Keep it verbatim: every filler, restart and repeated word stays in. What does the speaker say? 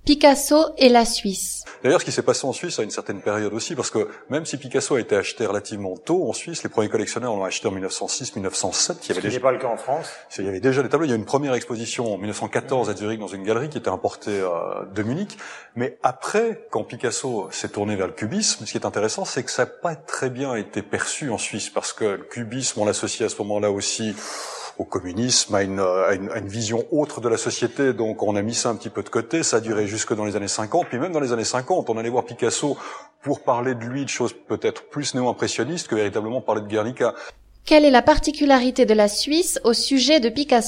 Picasso et la Suisse. D'ailleurs, ce qui s'est passé en Suisse à une certaine période aussi, parce que même si Picasso a été acheté relativement tôt en Suisse, les premiers collectionneurs l'ont acheté en mille neuf cent six mille neuf cent sept. Il y avait ce qui déjà... n'est pas le cas en France. Il y avait déjà des tableaux. Il y a eu une première exposition en mille neuf cent quatorze à Zurich dans une galerie qui était importée euh, de Munich. Mais après, quand Picasso s'est tourné vers le cubisme, ce qui est intéressant, c'est que ça n'a pas très bien été perçu en Suisse, parce que le cubisme, on l'associe à ce moment-là aussi au communisme, à une, à, une, à une vision autre de la société, donc on a mis ça un petit peu de côté, ça a duré jusque dans les années cinquante, puis même dans les années cinquante, on allait voir Picasso pour parler de lui, de choses peut-être plus néo-impressionnistes que véritablement parler de Guernica. Quelle est la particularité de la Suisse au sujet de Picasso ?